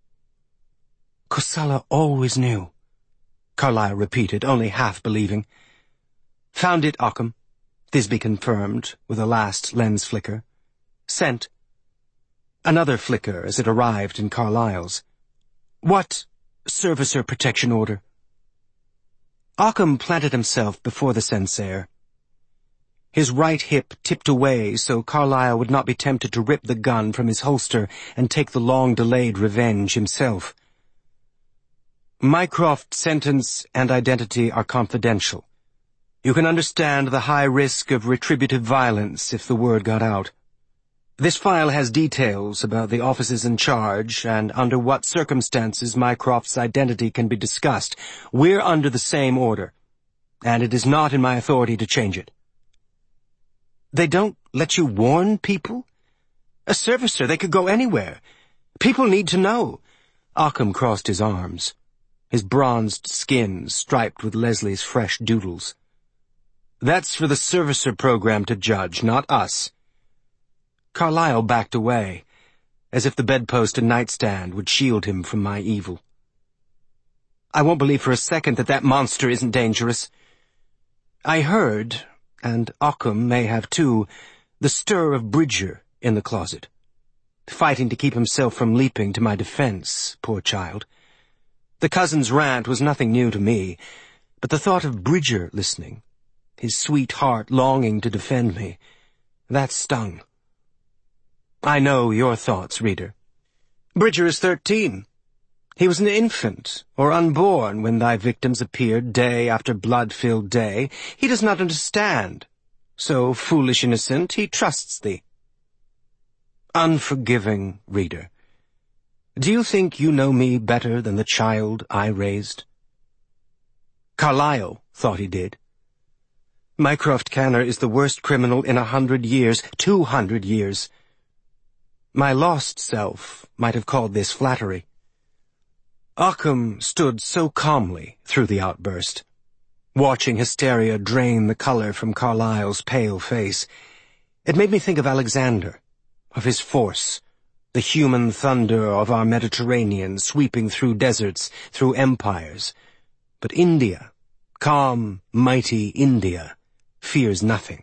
[SPEAKER 1] Kosala always knew, Carlyle repeated, only half believing. Found it, Occam, Thisbe confirmed, with a last lens flicker. Sent. Another flicker as it arrived in Carlyle's. What servicer protection order? Occam planted himself before the censor. His right hip tipped away so Carlyle would not be tempted to rip the gun from his holster and take the long-delayed revenge himself. Mycroft's sentence and identity are confidential. You can understand the high risk of retributive violence if the word got out. This file has details about the officers in charge and under what circumstances Mycroft's identity can be discussed. We're under the same order, and it is not in my authority to change it. They don't let you warn people? A servicer, they could go anywhere. People need to know. Occam crossed his arms, his bronzed skin striped with Leslie's fresh doodles. That's for the servicer program to judge, not us. Carlyle backed away, as if the bedpost and nightstand would shield him from my evil. I won't believe for a second that that monster isn't dangerous. I heard, and Occam may have too, the stir of Bridger in the closet, fighting to keep himself from leaping to my defense, poor child. The cousin's rant was nothing new to me, but the thought of Bridger listening, his sweet heart longing to defend me, that stung. I know your thoughts, reader. Bridger is 13. He was an infant, or unborn, when thy victims appeared day after blood-filled day. He does not understand. So, foolish innocent, he trusts thee. Unforgiving reader, do you think you know me better than the child I raised? Carlyle thought he did. Mycroft Canner is the worst criminal in 100 years, 200 years. My lost self might have called this flattery. Occam stood so calmly through the outburst, watching hysteria drain the color from Carlyle's pale face. It made me think of Alexander, of his force, the human thunder of our Mediterranean sweeping through deserts, through empires. But India, calm, mighty India, fears nothing.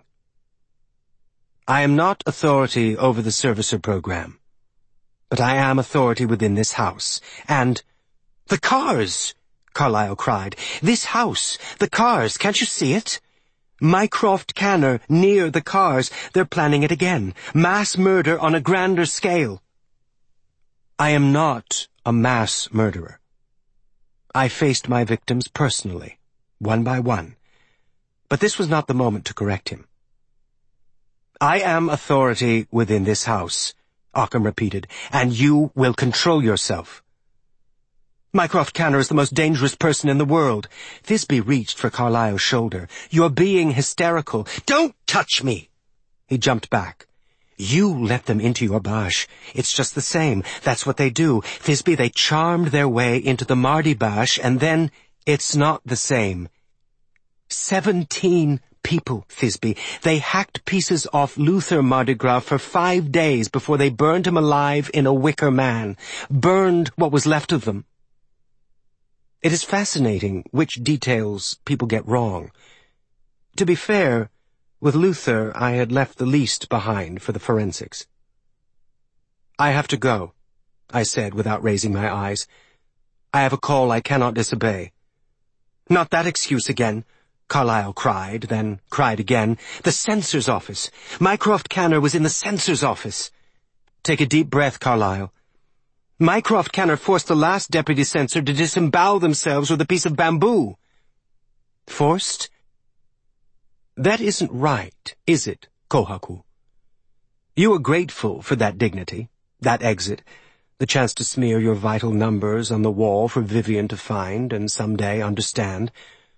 [SPEAKER 1] I am not authority over the servicer program, but I am authority within this house, and— The cars! Carlyle cried. This house! The cars! Can't you see it? Mycroft Canner near the cars. They're planning it again. Mass murder on a grander scale. I am not a mass murderer. I faced my victims personally, one by one. But this was not the moment to correct him. I am authority within this house, Occam repeated, and you will control yourself. Mycroft Canner is the most dangerous person in the world. Thisbe reached for Carlyle's shoulder. You're being hysterical. Don't touch me! He jumped back. You let them into your bash. It's just the same. That's what they do. Thisbe, they charmed their way into the Mardi bash, and then it's not the same. 17 people, Thisbe. They hacked pieces off Luther Mardi Gras for 5 days before they burned him alive in a wicker man. Burned what was left of them. It is fascinating which details people get wrong. To be fair, with Luther I had left the least behind for the forensics. "I have to go," I said without raising my eyes. "I have a call I cannot disobey." "Not that excuse again," Carlyle cried, then cried again. "The censor's office! Mycroft Canner was in the censor's office!" "Take a deep breath, Carlyle. Mycroft Canner forced the last deputy censor to disembowel themselves with a piece of bamboo." "Forced? That isn't right, is it, Kohaku? You are grateful for that dignity, that exit, the chance to smear your vital numbers on the wall for Vivian to find and someday understand.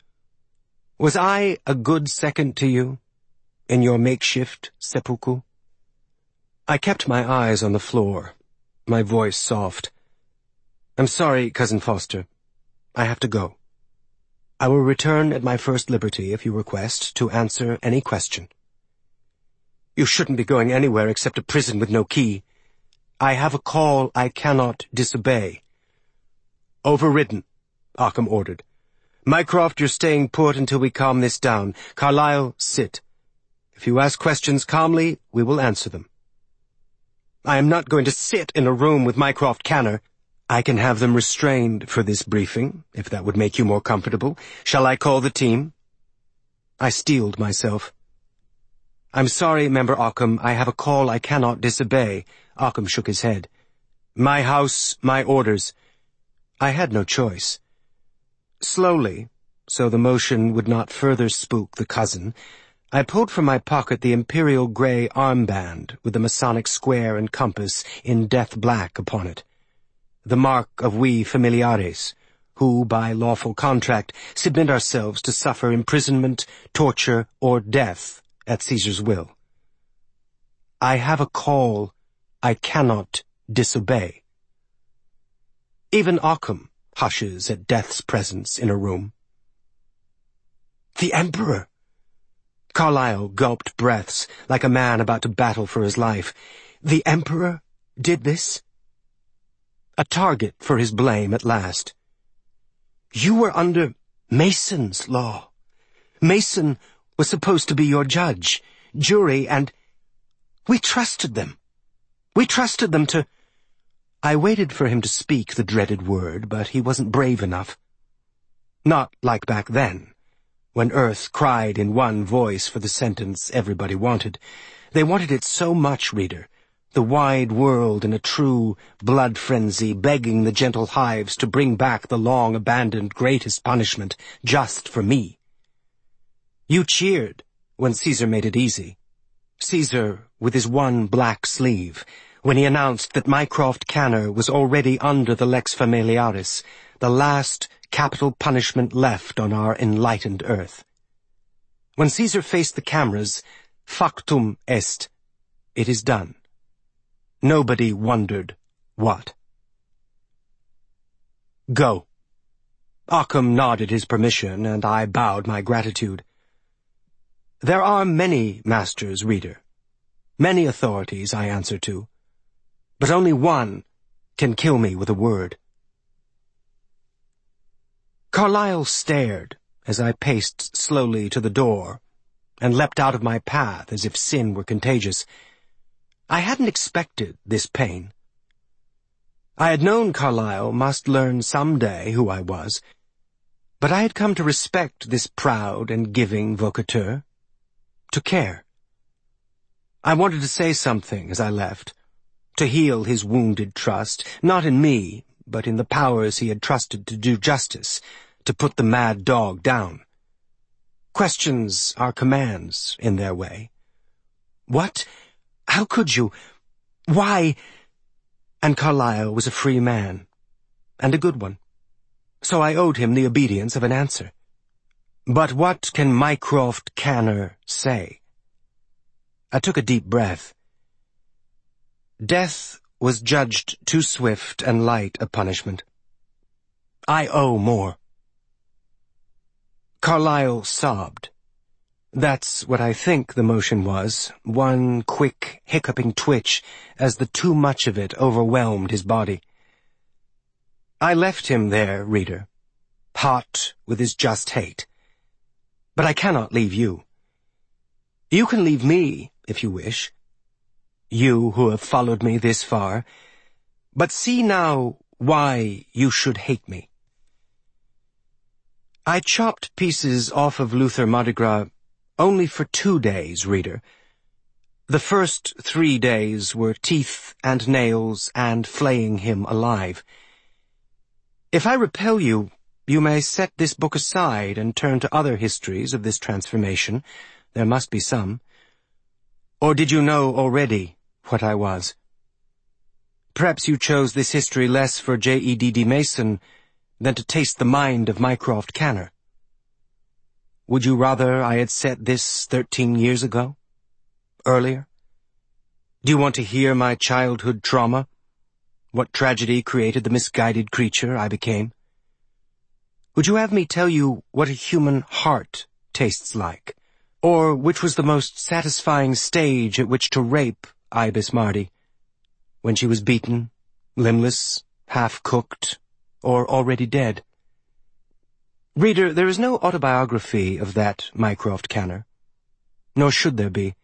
[SPEAKER 1] Was I a good second to you, in your makeshift seppuku?" I kept my eyes on the floor, my voice soft. "I'm sorry, Cousin Foster. I have to go. I will return at my first liberty, if you request, to answer any question." "You shouldn't be going anywhere except to prison with no key." "I have a call I cannot disobey." "Overridden," Occam ordered. "Mycroft, you're staying put until we calm this down. Carlyle, sit. If you ask questions calmly, we will answer them." "I am not going to sit in a room with Mycroft Canner." "I can have them restrained for this briefing, if that would make you more comfortable. Shall I call the team?" I steeled myself. "I'm sorry, Member Occam, I have a call I cannot disobey." Occam shook his head. "My house, my orders." I had no choice. Slowly, so the motion would not further spook the cousin, I pulled from my pocket the imperial grey armband with the Masonic square and compass in death black upon it. The mark of we familiares, who, by lawful contract, submit ourselves to suffer imprisonment, torture, or death at Caesar's will. I have a call I cannot disobey. Even Occam hushes at death's presence in a room. "The Emperor!" Carlyle gulped breaths, like a man about to battle for his life. "The Emperor did this?" A target for his blame at last. "You were under Mason's law. Mason was supposed to be your judge, jury, and we trusted them. We trusted them to—" I waited for him to speak the dreaded word, but he wasn't brave enough. Not like back then, when Earth cried in one voice for the sentence everybody wanted. They wanted it so much, reader, the wide world in a true blood frenzy, begging the gentle hives to bring back the long-abandoned greatest punishment just for me. You cheered when Caesar made it easy. Caesar with his one black sleeve, when he announced that Mycroft Canner was already under the Lex Familiaris, the last capital punishment left on our enlightened earth. When Caesar faced the cameras, factum est, it is done. Nobody wondered what. "Go." Occam nodded his permission, and I bowed my gratitude. There are many masters, reader. Many authorities I answer to. But only one can kill me with a word. Carlyle stared as I paced slowly to the door and leapt out of my path as if sin were contagious. I hadn't expected this pain. I had known Carlyle must learn some day who I was, but I had come to respect this proud and giving vocateur, to care. I wanted to say something as I left, to heal his wounded trust, not in me, but in the powers he had trusted to do justice, to put the mad dog down. Questions are commands in their way. "What? How could you? Why?" And Carlyle was a free man, and a good one, so I owed him the obedience of an answer. But what can Mycroft Canner say? I took a deep breath. Death was judged too swift and light a punishment. I owe more. Carlyle sobbed. That's what I think the motion was, one quick, hiccuping twitch as the too much of it overwhelmed his body. I left him there, reader, hot with his just hate. But I cannot leave you. You can leave me, if you wish, you who have followed me this far, but see now why you should hate me. I chopped pieces off of Luther Mardi Gras only for 2 days, reader. The first 3 days were teeth and nails and flaying him alive. If I repel you, you may set this book aside and turn to other histories of this transformation. There must be some. Or did you know already what I was? Perhaps you chose this history less for J.E.D.D. Mason than to taste the mind of Mycroft Canner. Would you rather I had set this 13 years ago? Earlier? Do you want to hear my childhood trauma? What tragedy created the misguided creature I became? Would you have me tell you what a human heart tastes like? Or which was the most satisfying stage at which to rape Ibis Marty? When she was beaten, limbless, half-cooked, or already dead? Reader, there is no autobiography of that Mycroft Canner, nor should there be.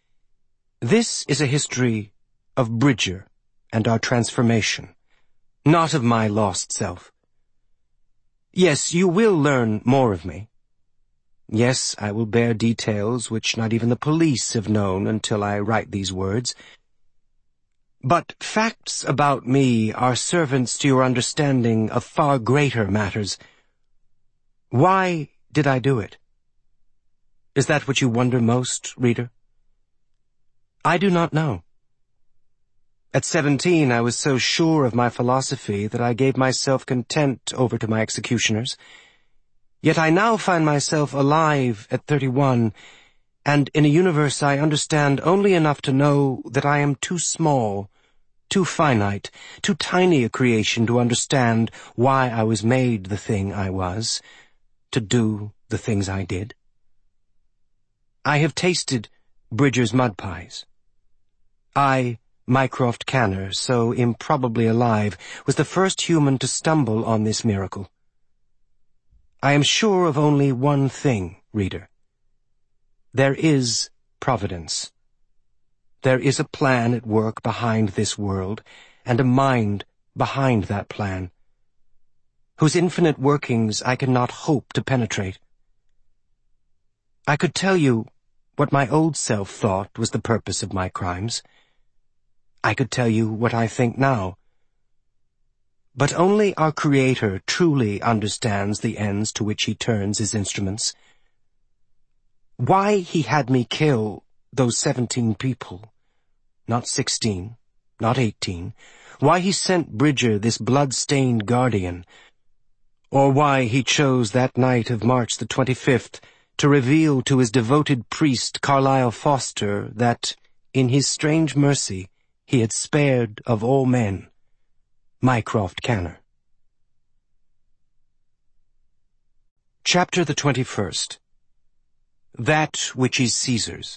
[SPEAKER 1] This is a history of Bridger and our transformation, not of my lost self. Yes, you will learn more of me. Yes, I will bear details which not even the police have known until I write these words. But facts about me are servants to your understanding of far greater matters. Why did I do it? Is that what you wonder most, reader? I do not know. At 17, I was so sure of my philosophy that I gave myself content over to my executioners. Yet I now find myself alive at 31, and in a universe I understand only enough to know that I am too small, too finite, too tiny a creation to understand why I was made the thing I was, to do the things I did. I have tasted Bridger's mud pies. I, Mycroft Canner, so improbably alive, was the first human to stumble on this miracle. I am sure of only one thing, reader. There is Providence. There is a plan at work behind this world, and a mind behind that plan, whose infinite workings I cannot hope to penetrate. I could tell you what my old self thought was the purpose of my crimes. I could tell you what I think now. But only our Creator truly understands the ends to which He turns His instruments. Why He had me kill those 17 people, not 16, not 18, why He sent Bridger this blood-stained guardian, or why He chose that night of March the 25th to reveal to His devoted priest Carlyle Foster that, in His strange mercy, He had spared of all men Mycroft Canner. Chapter the 21st. That which is Caesar's.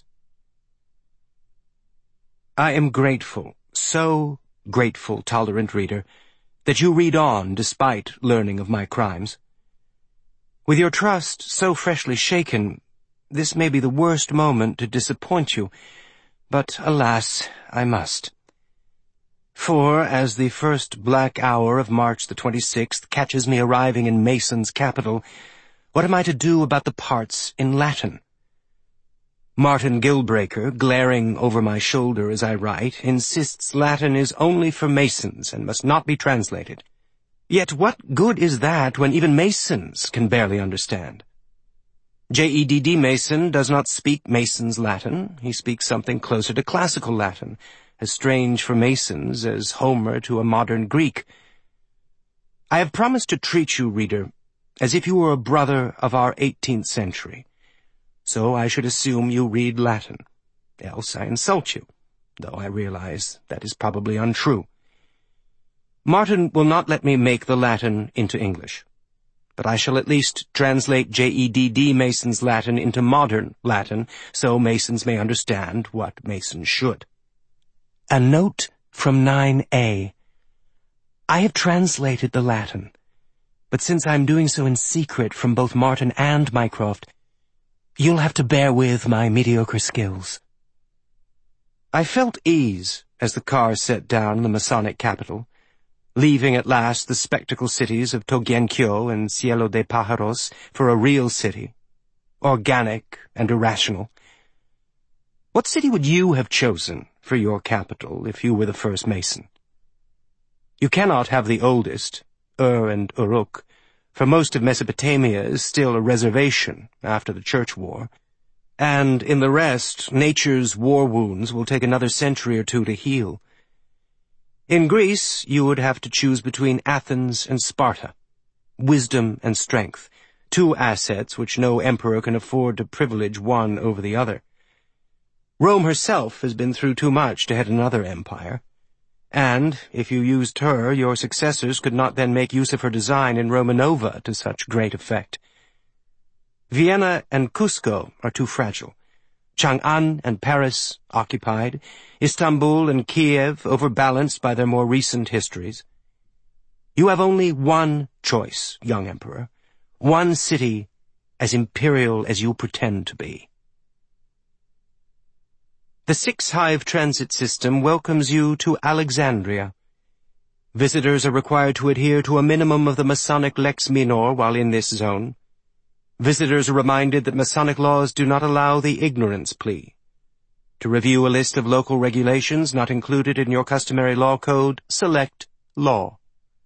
[SPEAKER 1] I am grateful, so grateful, tolerant reader, that you read on despite learning of my crimes. With your trust so freshly shaken, this may be the worst moment to disappoint you, but alas, I must. For, as the first black hour of March the 26th catches me arriving in Mason's capital, what am I to do about the parts in Latin? Martin Gilbreaker, glaring over my shoulder as I write, insists Latin is only for Masons and must not be translated. Yet what good is that when even Masons can barely understand? J.E.D.D. Mason does not speak Mason's Latin. He speaks something closer to classical Latin, as strange for Masons as Homer to a modern Greek. I have promised to treat you, reader, as if you were a brother of our 18th century. So I should assume you read Latin. Else I insult you, though I realize that is probably untrue. Martin will not let me make the Latin into English. but I shall at least translate J.E.D.D. Mason's Latin into modern Latin, so Masons may understand what Masons should. A note from 9A. I have translated the Latin, but since I'm doing so in secret from both Martin and Mycroft, you'll have to bear with my mediocre skills. I felt ease as the car set down in the Masonic capital, leaving at last the spectacle cities of Togyenkyo and Cielo de Pájaros for a real city, organic and irrational. What city would you have chosen for your capital if you were the first Mason? You cannot have the oldest, Ur and Uruk, for most of Mesopotamia is still a reservation after the Church War, and in the rest, nature's war wounds will take another century or two to heal. In Greece, you would have to choose between Athens and Sparta, wisdom and strength, two assets which no emperor can afford to privilege one over the other. Rome herself has been through too much to head another empire, and if you used her, your successors could not then make use of her design in Romanova to such great effect. Vienna and Cusco are too fragile. Chang'an and Paris, occupied, Istanbul and Kiev, overbalanced by their more recent histories. You have only one choice, young emperor, one city as imperial as you pretend to be. The six-hive transit system welcomes you to Alexandria. Visitors are required to adhere to a minimum of the Masonic Lex Minor while in this zone. Visitors are reminded that Masonic laws do not allow the ignorance plea. To review a list of local regulations not included in your customary law code, select Law.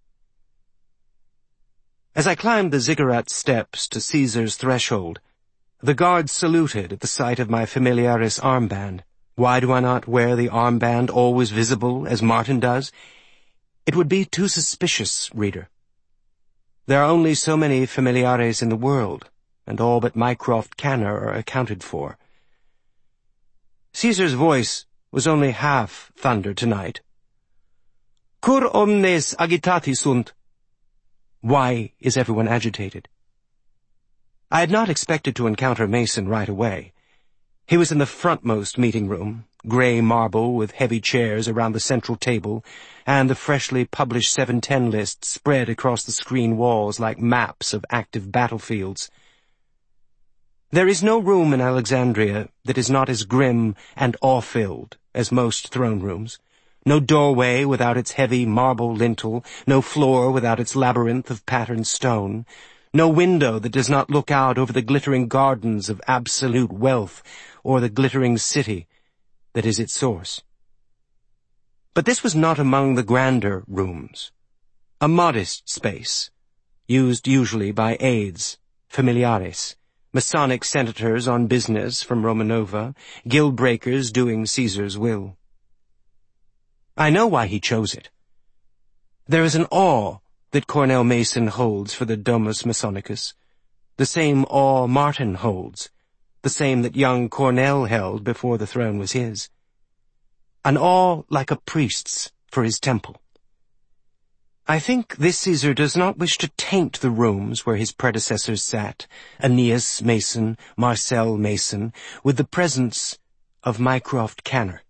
[SPEAKER 1] As I climbed the ziggurat steps to Caesar's threshold, the guards saluted at the sight of my familiaris armband. Why do I not wear the armband always visible, as Martin does? It would be too suspicious, reader. There are only so many familiares in the world, and all but Mycroft Canner are accounted for. Caesar's voice was only half thunder tonight. Cur omnes agitati sunt? Why is everyone agitated? I had not expected to encounter Mason right away. He was in the frontmost meeting room, grey marble with heavy chairs around the central table, and the freshly published 710 list spread across the screen walls like maps of active battlefields. There is no room in Alexandria that is not as grim and awe-filled as most throne rooms. No doorway without its heavy marble lintel, no floor without its labyrinth of patterned stone, no window that does not look out over the glittering gardens of absolute wealth or the glittering city that is its source. But this was not among the grander rooms. A modest space, used usually by aides, familiares, Masonic senators on business from Romanova, guild breakers doing Caesar's will. I know why he chose it. There is an awe that Cornell Mason holds for the Domus Masonicus, the same awe Martin holds, the same that young Cornell held before the throne was his. An awe like a priest's for his temple. I think this Caesar does not wish to taint the rooms where his predecessors sat, Aeneas Mason, Marcel Mason, with the presence of Mycroft Canner.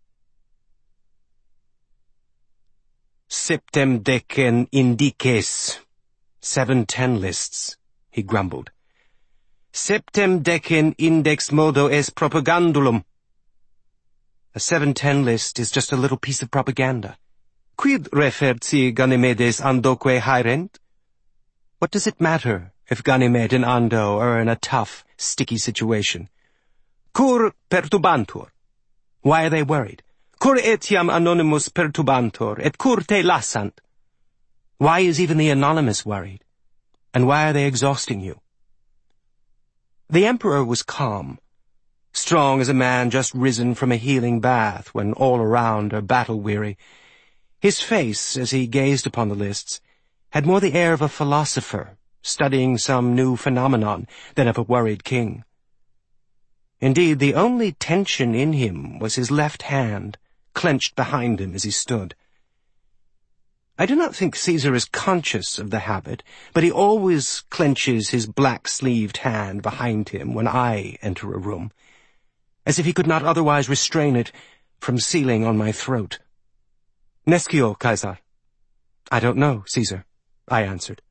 [SPEAKER 1] Septem decen indices, 710 lists, he grumbled. Septem decen index modo est propagandulum. A 710 list is just a little piece of propaganda. Quid referti Ganymedes andoque haerent? What does it matter if Ganymed and Ando are in a tough, sticky situation? Cur perturbantur? Why are they worried? Cur etiam anonymus perturbantur, et cur te lassant? Why is even the anonymous worried? And why are they exhausting you? The emperor was calm, strong as a man just risen from a healing bath when all around are battle-weary. His face, as he gazed upon the lists, had more the air of a philosopher studying some new phenomenon than of a worried king. Indeed, the only tension in him was his left hand, clenched behind him as he stood. I do not think Caesar is conscious of the habit, but he always clenches his black-sleeved hand behind him when I enter a room, as if he could not otherwise restrain it from sealing on my throat. Nescio, Caesar. I don't know, Caesar, I answered.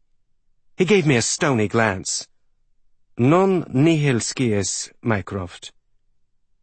[SPEAKER 1] He gave me a stony glance. Non nihil scias, Mycroft.